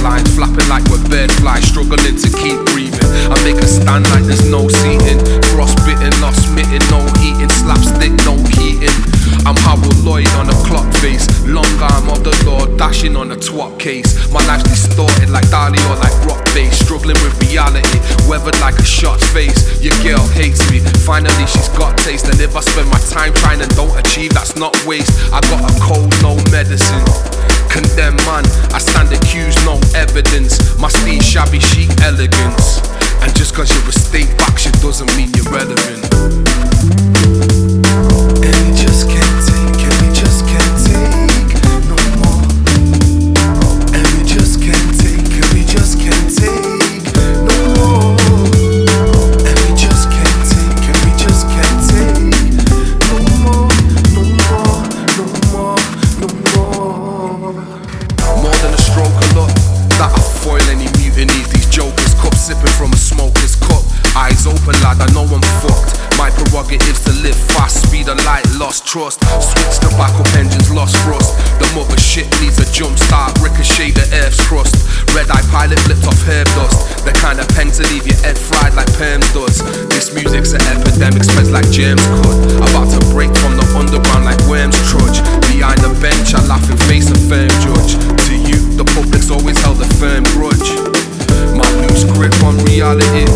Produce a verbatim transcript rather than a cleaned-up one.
lines, flapping like we're bird flies, struggling to keep breathing. I make a stand like there's no seating, frostbitten, not smitten, no heating, slapstick, no heating. I'm Howell Lloyd on a clock face, long arm of the Lord, dashing on a twat case. My life's distorted like Dali or like rock bass, struggling with reality, weathered like a shot face. Your girl hates me, finally she's got taste. And if I spend my time trying and don't achieve, that's not waste. I got a cold, no medicine. Condemn man, I stand accused, no evidence. My steed shabby chic elegance. And just cause you're a state faction doesn't mean you're relevant. And we just can't take, and we just can't take no more. And we just can't take, and we just can't take no more. And we just can't take, and we just can't take no more, no more, no more, no more. More than a stroke of luck that I foil any mutinies. These jokers, cup sipping from a smoker's cup. Eyes open, lad, I know I'm fucked. My prerogatives to live fast, speed of light, lost trust. Switch the backup engines, lost thrust. The mother shit needs a jump start, ricochet the earth's crust. Red eye pilot flipped off herb dust. The kind of pen to leave your head fried like perms does. This music's an epidemic, spreads like germs could. About to break from the underground like worms trudge. Behind the bench, I laugh and face a firm judge. To you, the public's always held a firm grudge. My loose grip on reality